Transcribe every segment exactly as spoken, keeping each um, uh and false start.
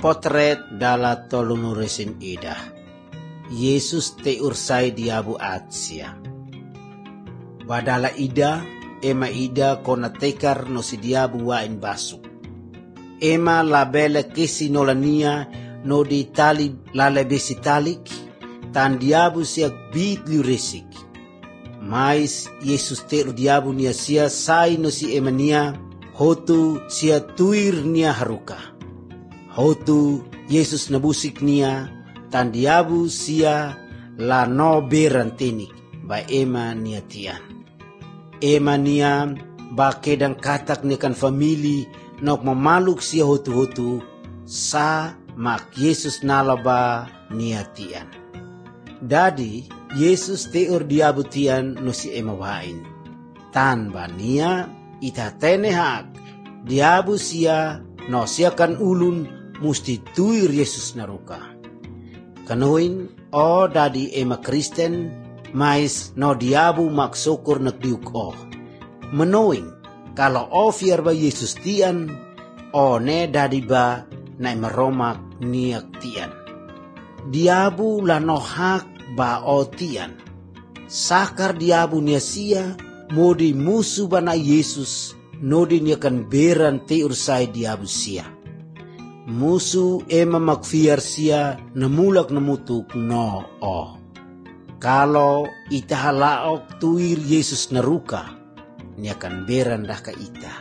potret dala tolunuresin ida. Yesus te ursai diabu atsia. Badala ida, ema ida kona tekar no si diabu wain basu. Ema labele kesi nolania no di tali lale besi talik, tan diabu siak bit liuresik. Mais Yesus te diabu nia sia sai no si ema nia, hotu sia tuir nia haruka. Hotu Yesus nabusik nia, tan diabu sia la no berantenik ba ema nia tian. Ema nia ba kedang katak nia kan famili nok mamaluk sia hotu-hotu sa mak Yesus nalaba nia tian. Dadi Yesus teur diabu tian no si ema wain. Tan ba nia ita tene hak diabu sia no siakan ulun musti tuir Yesus naruka. Kanoin o dadi ema Kristen mais no diabu mak syukur nak diuk o. Menoing kalau o fiar ba Yesus tian o ne dadi ba na meromak niak tian. Diabu la no hak ba o tian. Sakar diabu nia sia modi musuh bana Yesus nodi nia kan beran te ursai diabu sia. Musuh ema makfiar sia namulak namutuk no o. Kalau ita halaok tuir Yesus naruka, nia kan beran dah ka ita.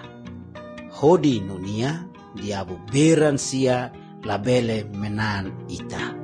Hodi nunia diabu beran sia labele menan ita.